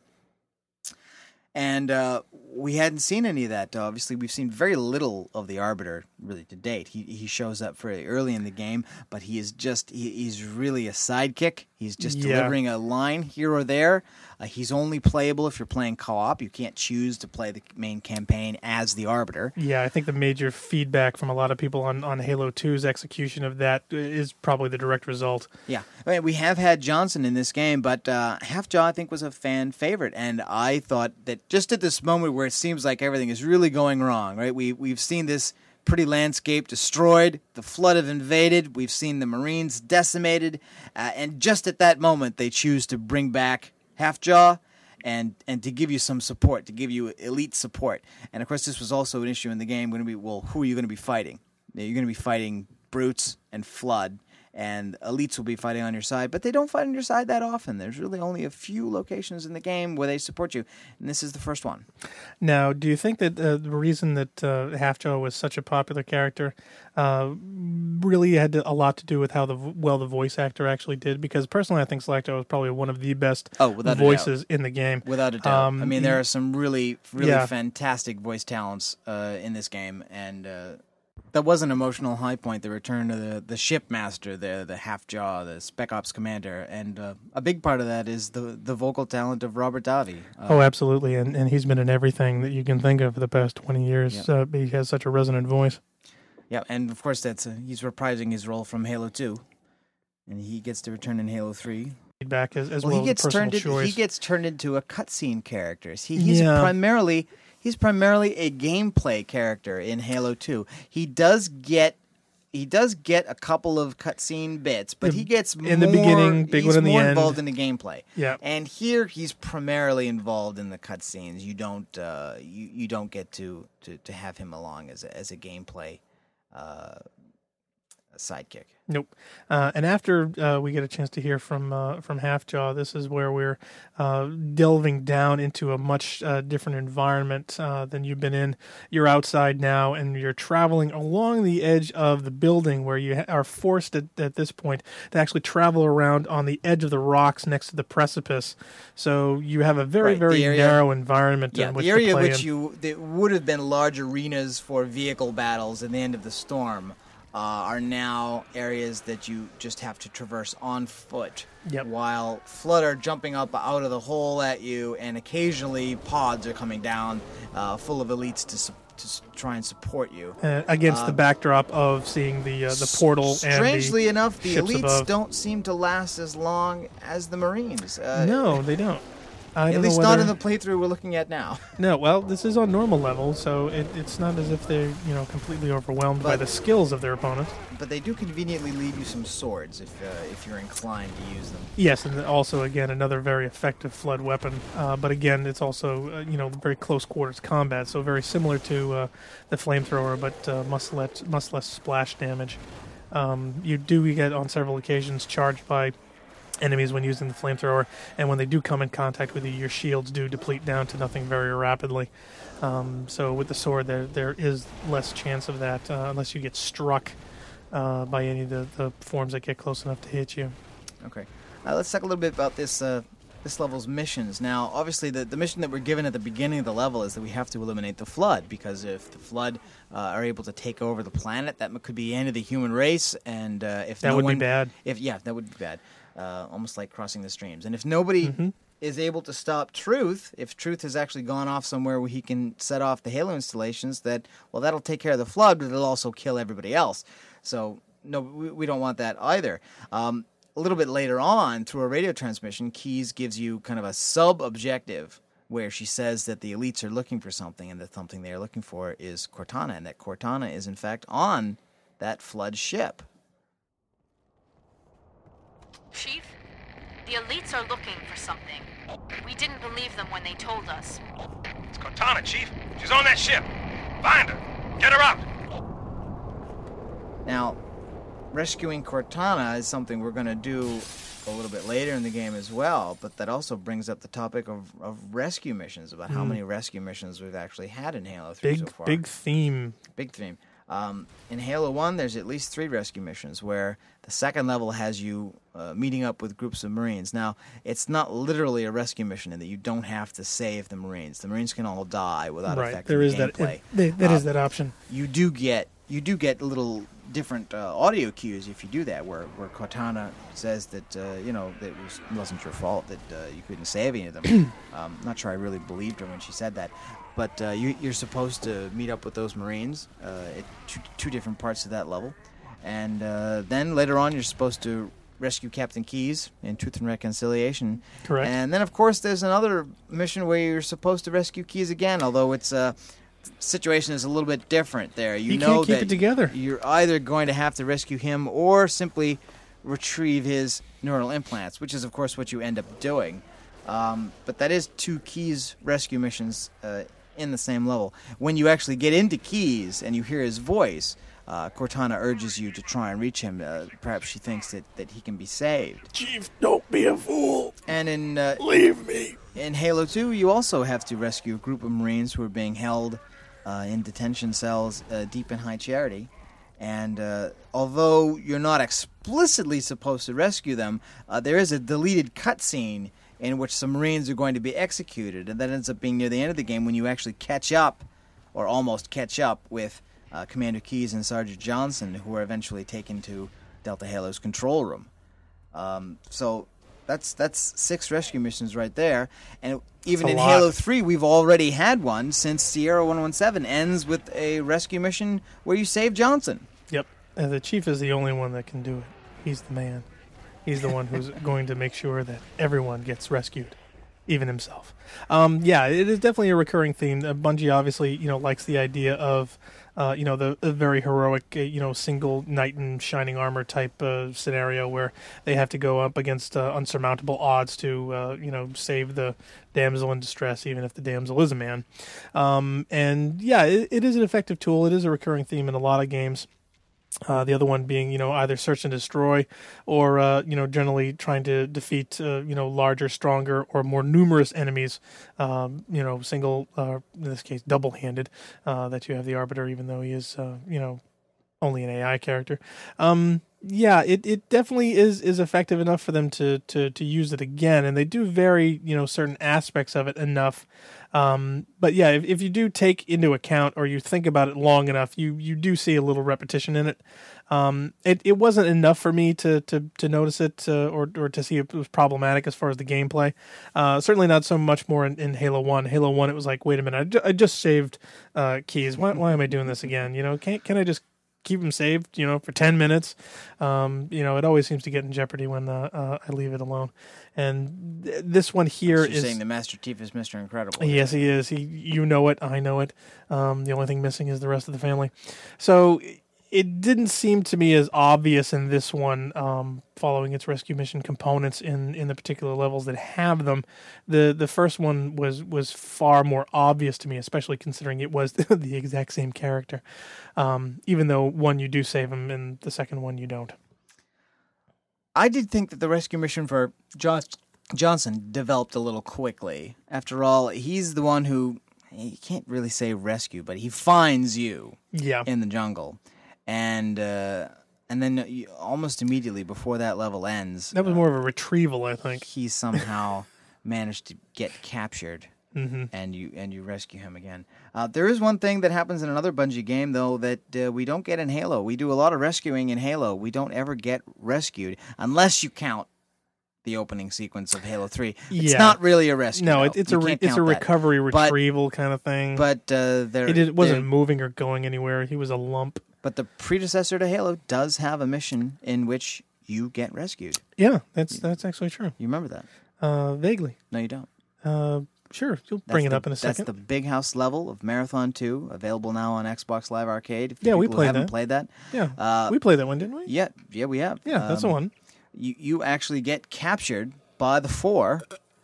And uh, we hadn't seen any of that. Obviously, we've seen very little of the Arbiter, really, to date. He he shows up very early in the game, but he is just, he, he's really a sidekick. He's just Yeah. delivering a line here or there. Uh, he's only playable if you're playing co-op. You can't choose to play the main campaign as the Arbiter. Yeah, I think the major feedback from a lot of people on, on Halo two's execution of that is probably the direct result. Yeah, I mean, we have had Johnson in this game, but uh, Halfjaw, I think, was a fan favorite, and I thought that just at this moment where it seems like everything is really going wrong, right? We we've seen this pretty landscape destroyed, the Flood have invaded, we've seen the Marines decimated, uh, and just at that moment they choose to bring back Halfjaw and and to give you some support, to give you elite support. And of course, this was also an issue in the game. Going to be, well, who are you going to be fighting? You're going to be fighting Brutes and Flood, and elites will be fighting on your side, but they don't fight on your side that often. There's really only a few locations in the game where they support you, and this is the first one. Now, do you think that uh, the reason that uh, Halfjaw was such a popular character uh, really had to, a lot to do with how the well the voice actor actually did? Because personally, I think Slacto was probably one of the best Oh, without a voices in the game. Without a doubt. Um, I mean, there are some really, really yeah. fantastic voice talents uh, in this game, and uh, that was an emotional high point, the return of the, the shipmaster, the the half-jaw, the Spec Ops commander, and uh, a big part of that is the the vocal talent of Robert Davi. Uh, oh, absolutely, and and he's been in everything that you can think of for the past twenty years. Yeah. Uh, he has such a resonant voice. Yeah, and of course that's uh, he's reprising his role from Halo two, and he gets to return in Halo three. Back as, as well, well he gets as a personal turned in, choice. he gets turned into a cutscene character. He, he's Yeah. primarily he's primarily a gameplay character in Halo two. He does get he does get a couple of cutscene bits, but he gets in more, the beginning, big he's one in the more end. involved in the gameplay. Yeah. And here he's primarily involved in the cutscenes. You don't uh, you, you don't get to, to, to have him along as a, as a gameplay uh, sidekick. Nope. Uh, and after uh, we get a chance to hear from uh, from Halfjaw, this is where we're uh, delving down into a much uh, different environment uh, than you've been in. You're outside now, and you're traveling along the edge of the building, where you ha- are forced at, at this point to actually travel around on the edge of the rocks next to the precipice. So you have a very, Right, very the area- narrow environment Yeah, in which the area to play which in. you that would have been large arenas for vehicle battles in the end of the storm uh, are now areas that you just have to traverse on foot. Yep. While Flood are jumping up out of the hole at you, and occasionally pods are coming down uh, full of elites to su- to s- try and support you. Uh, against the Um, backdrop of seeing the uh, the portal and Strangely the enough, the ships elites above. don't seem to last as long as the Marines. Uh, No, they don't. I At don't know least not in whether- the playthrough we're looking at now. No, well, this is on normal level, so it, it's not as if they're you know completely overwhelmed by But- the skills of their opponents. But they do conveniently leave you some swords if uh, if you're inclined to use them. Yes, and also again another very effective flood weapon. Uh, but again, it's also uh, you know very close quarters combat, so very similar to uh, the flamethrower, but uh, much less much less splash damage. Um, you do get on several occasions charged by enemies when using the flamethrower, and when they do come in contact with you, your shields do deplete down to nothing very rapidly. Um, so with the sword, there there is less chance of that uh, unless you get struck uh, by any of the, the forms that get close enough to hit you. Okay. Uh, let's talk a little bit about this uh, this level's missions. Now, obviously, the, the mission that we're given at the beginning of the level is that we have to eliminate the Flood, because if the Flood uh, are able to take over the planet, that could be the end of the human race, and uh, if That no would be one, bad. If yeah, that would be bad. Uh, almost like crossing the streams. And if nobody Mhm. is able to stop Truth, if Truth has actually gone off somewhere where he can set off the Halo installations, that well, that'll take care of the Flood, but it'll also kill everybody else. So no, we, we don't want that either. Um, a little bit later on, through a radio transmission, Keyes gives you kind of a sub-objective where she says that the elites are looking for something, and that something they are looking for is Cortana, and that Cortana is in fact on that Flood ship. Chief, the elites are looking for something. We didn't believe them when they told us. It's Cortana, Chief. She's on that ship. Find her. Get her out. Now, rescuing Cortana is something we're going to do a little bit later in the game as well, but that also brings up the topic of, of rescue missions, about how Mm. many rescue missions we've actually had in Halo three Big so far. big theme. Big theme. Um, in Halo one, there's at least three rescue missions where the second level has you uh, meeting up with groups of Marines. Now, it's not literally a rescue mission in that you don't have to save the Marines. The Marines can all die without Right, affecting there is the that. gameplay. It, there- there Uh, is that option. You do get you do get little different uh, audio cues if you do that, where where Cortana says that uh, you know that it was, wasn't your fault that uh, you couldn't save any of them. um, not sure I really believed her when she said that, but uh, you, you're supposed to meet up with those Marines uh, at two, two different parts of that level, and uh, then later on you're supposed to rescue Captain Keyes in Truth and Reconciliation. Correct. And then of course there's another mission where you're supposed to rescue Keyes again, although it's uh, situation is a little bit different there. You, You know can't keep that it together. You're either going to have to rescue him or simply retrieve his neural implants, which is, of course, what you end up doing. Um, but that is two Keyes rescue missions uh, in the same level. When you actually get into Keyes and you hear his voice, uh, Cortana urges you to try and reach him. Uh, perhaps she thinks that, that he can be saved. Chief, don't be a fool. And in uh, Leave me. in Halo two, you also have to rescue a group of Marines who are being held uh, in detention cells uh, deep in High Charity. And uh, although you're not explicitly supposed to rescue them, uh, there is a deleted cutscene in which some Marines are going to be executed. And that ends up being near the end of the game when you actually catch up, or almost catch up, with uh, Commander Keyes and Sergeant Johnson, who are eventually taken to Delta Halo's control room. Um, so that's that's six rescue missions right there. And even in lot. Halo three, we've already had one, since Sierra one one seven ends with a rescue mission where you save Johnson. Yep. And the Chief is the only one that can do it. He's the man. He's the one who's going to make sure that everyone gets rescued, even himself. Um, yeah, it is definitely a recurring theme. Uh, Bungie obviously, you know, likes the idea of, uh, you know, the, the very heroic, uh, you know, single knight in shining armor type uh, scenario where they have to go up against uh, unsurmountable odds to, uh, you know, save the damsel in distress, even if the damsel is a man. Um, and yeah, it, it is an effective tool. It is a recurring theme in a lot of games. Uh, the other one being, you know, either search and destroy, or uh, you know, generally trying to defeat, uh, you know, larger, stronger, or more numerous enemies. Um, you know, single, uh, in this case, double-handed. Uh, that you have the Arbiter, even though he is, uh, you know, only an A I character. Um, yeah, it, it definitely is is effective enough for them to, to to use it again, and they do vary, you know, certain aspects of it enough. Um, but yeah, if, if you do take into account, or you think about it long enough, you, you do see a little repetition in it. Um, it, it wasn't enough for me to, to, to notice it, uh, or, or to see it was problematic as far as the gameplay. Uh, certainly not so much more in, in Halo one. Halo one, it was like, wait a minute, I, ju- I just saved, uh, Keyes. Why, why am I doing this again? You know, can can I just keep them saved, you know, for ten minutes? Um, you know, it always seems to get in jeopardy when, uh, uh I leave it alone. And th- this one here You're is saying the Master Chief is Mister Incredible. Yes, he is. He, you know it. I know it. Um, the only thing missing is the rest of the family. So it didn't seem to me as obvious in this one, um, following its rescue mission components in, in the particular levels that have them. The the first one was was far more obvious to me, especially considering it was the exact same character. Um, even though one you do save him, and the second one you don't. I did think that the rescue mission for John- Johnson developed a little quickly. After all, he's the one who, you can't really say rescue, but he finds you Yeah. in the jungle. And uh, and then you, almost immediately before that level ends, That was more of a retrieval, I think. he somehow managed to get captured. Mm-hmm. And you and you rescue him again. Uh, there is one thing that happens in another Bungie game, though, that uh, we don't get in Halo. We do a lot of rescuing in Halo. We don't ever get rescued unless you count the opening sequence of Halo three. It's Yeah. not really a rescue. No, though. it, it's You a re- can't it's a count that. recovery But- retrieval kind of thing. But uh, there, it, it wasn't there- moving or going anywhere. He was a lump. But the predecessor to Halo does have a mission in which you get rescued. Yeah, that's that's actually true. You remember that? Uh, vaguely. No, you don't. Uh, sure, you'll That's bring it the- up in a second. That's the Big House level of Marathon two, available now on Xbox Live Arcade. If Yeah, people we who played haven't that. played that. Yeah, Uh, we played that one, didn't we? Yeah, yeah, we have. Yeah, that's the Um, one. You you actually get captured by the Four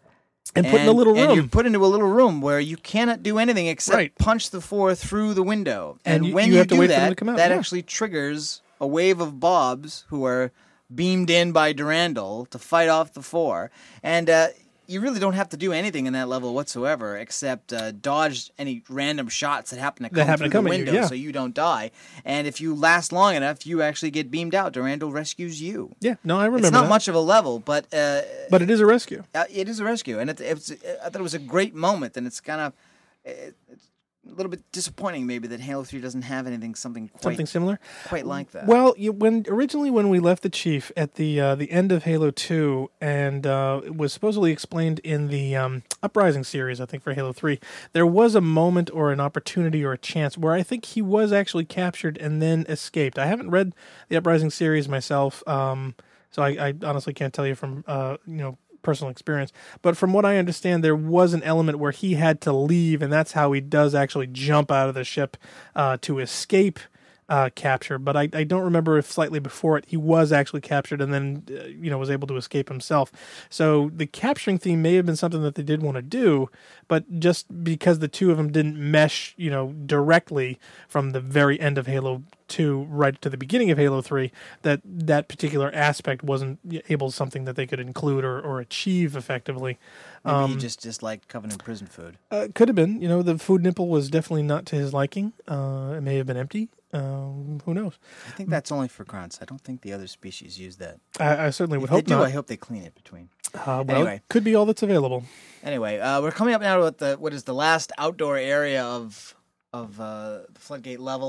And put in a little and room. you're put into a little room where you cannot do anything except Right. punch the Four through the window. And And, you- when you you, have to do wait for them that, to come out, that yeah. actually triggers a wave of Bobs who are beamed in by Durandal to fight off the Four. And uh, you really don't have to do anything in that level whatsoever except uh, dodge any random shots that happen to come That happen through to come the at you, window yeah. so you don't die. And if you last long enough, you actually get beamed out. Durandal rescues you. Yeah, no, I remember It's not that. much of a level, but uh, But it is a rescue. uh, it is a rescue, and it, it's. I thought it was a great moment, and it's kind of it, it's a little bit disappointing, maybe, that Halo three doesn't have anything something quite Something similar. quite like that. Well, you, when originally when we left the Chief at the uh, the end of Halo two, and uh, it was supposedly explained in the um, Uprising series, I think for Halo three, there was a moment or an opportunity or a chance where I think he was actually captured and then escaped. I haven't read the Uprising series myself, um, so I, I honestly can't tell you from uh, you know. personal experience, but from what I understand, there was an element where he had to leave, and that's how he does actually jump out of the ship uh, to escape uh, capture. But I, I don't remember if slightly before it he was actually captured and then uh, you know was able to escape himself. So the capturing theme may have been something that they did want to do, but just because the two of them didn't mesh, you know, directly from the very end of Halo two right to the beginning of Halo three, that that particular aspect wasn't able something that they could include or, or achieve effectively. Maybe Um, he just disliked Covenant prison food. uh, could have been. You know, the food nipple was definitely not to his liking. Uh, it may have been empty. Um, who knows? I think that's only for grunts. I don't think the other species use that. I, I certainly would If hope they do, not. I hope they clean it between. Uh, well, Anyway. could be all that's available. Anyway, uh, we're coming up now to what the what is the last outdoor area of of uh, the Floodgate level.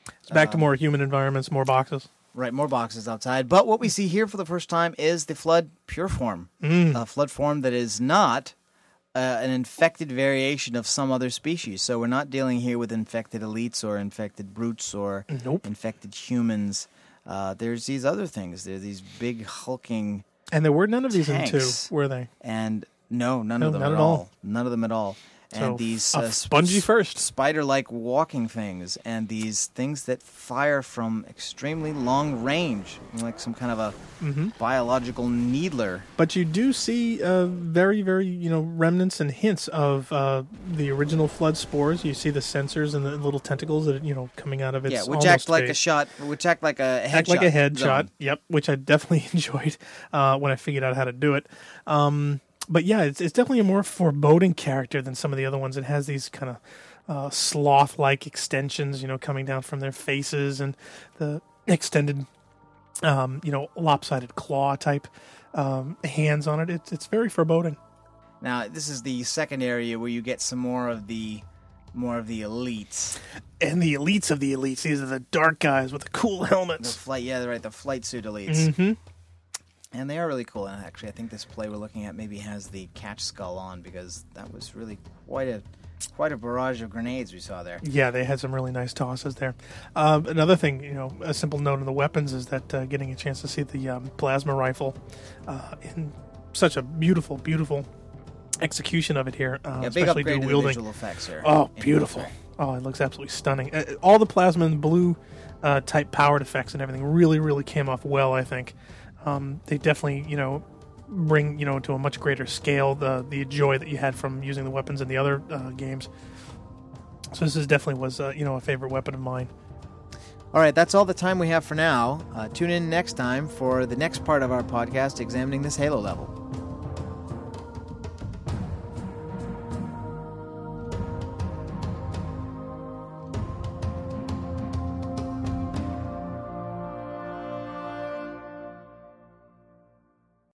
It's back Um, to more human environments, more boxes. Right, more boxes outside. But what we see here for the first time is the Flood pure form. Mm. A Flood form that is not uh, an infected variation of some other species. So we're not dealing here with infected elites or infected brutes or Nope. infected humans. Uh, there's these other things. There's these big hulking... And there were none of these tanks. in two, were they? And no, none No, of them not at at all. all. None of them at all. So, And these a uh, spongy first. spider-like walking things, and these things that fire from extremely long range, like some kind of a Mm-hmm. biological needler. But you do see uh, very, very, you know, remnants and hints of uh, the original Flood spores. You see the sensors and the little tentacles that, you know, coming out of its Yeah, which almost act like a face. shot, which act like a headshot. Act like a headshot. zone. Yep, which I definitely enjoyed uh, when I figured out how to do it. Um, but yeah, it's, it's definitely a more foreboding character than some of the other ones. It has these kind of uh, sloth-like extensions, you know, coming down from their faces, and the extended, um, you know, lopsided claw type um, hands on it. It's it's very foreboding. Now, this is the second area where you get some more of the more of the elites. And the elites of the elites. These are the dark guys with the cool The helmets. flight, yeah, right, the flight suit elites. Mm-hmm. And they are really cool. And actually, I think this play we're looking at maybe has the catch skull on, because that was really quite a quite a barrage of grenades we saw there. Yeah, they had some really nice tosses there. Um, another thing, you know, a simple note on the weapons is that uh, getting a chance to see the um, plasma rifle uh, in such a beautiful, beautiful execution of it here, uh, Yeah, big especially upgrade dual to the wielding. visual effects here. Oh, in beautiful. Warfare. Oh, it looks absolutely stunning. Uh, all the plasma and blue uh, type powered effects and everything really, really came off well, I think. Um, they definitely, you know, bring, you know, to a much greater scale the the joy that you had from using the weapons in the other uh, games. So this is definitely was, uh, you know, a favorite weapon of mine. All right, that's all the time we have for now. Uh, tune in next time for the next part of our podcast examining this Halo level.